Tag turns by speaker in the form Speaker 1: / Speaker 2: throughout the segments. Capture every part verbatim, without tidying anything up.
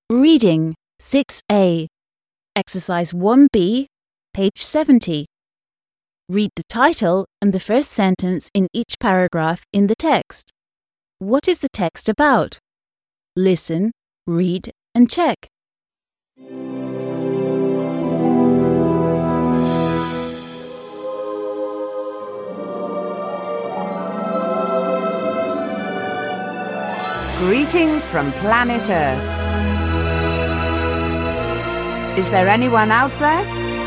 Speaker 1: Reading six A, Exercise one B, page seventy. Read the title and the first sentence in each paragraph in the text. What is the text about? Listen, read, and check.
Speaker 2: Greetings from planet Earth. Is there anyone out there?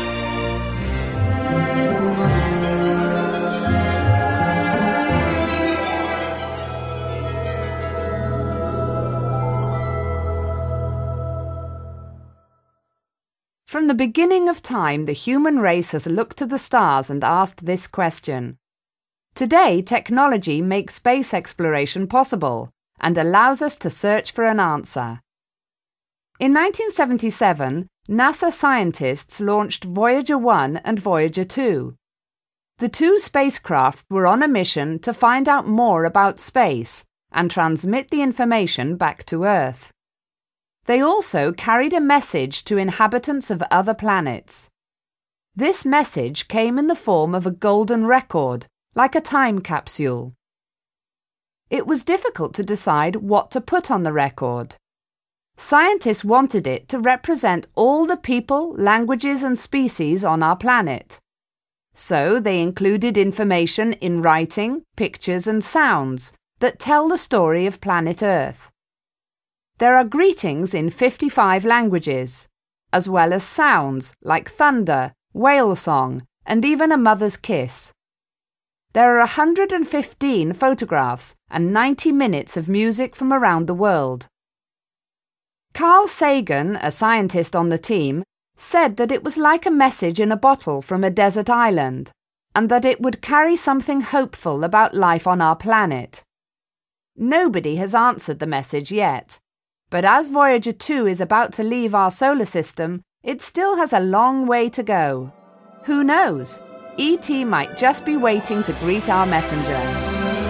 Speaker 2: From the beginning of time, the human race has looked to the stars and asked this question. Today, technology makes space exploration possible and allows us to search for an answer. In nineteen seventy-seven, NASA scientists launched Voyager one and Voyager two. The two spacecrafts were on a mission to find out more about space and transmit the information back to Earth. They also carried a message to inhabitants of other planets. This message came in the form of a golden record, like a time capsule. It was difficult to decide what to put on the record. Scientists wanted it to represent all the people, languages and species on our planet. So they included information in writing, pictures and sounds that tell the story of planet Earth. There are greetings in fifty-five languages, as well as sounds like thunder, whale song and even a mother's kiss. There are one hundred fifteen photographs and ninety minutes of music from around the world. Carl Sagan, a scientist on the team, said that it was like a message in a bottle from a desert island, and that it would carry something hopeful about life on our planet. Nobody has answered the message yet, but as Voyager two is about to leave our solar system, it still has a long way to go. Who knows? E T might just be waiting to greet our messenger.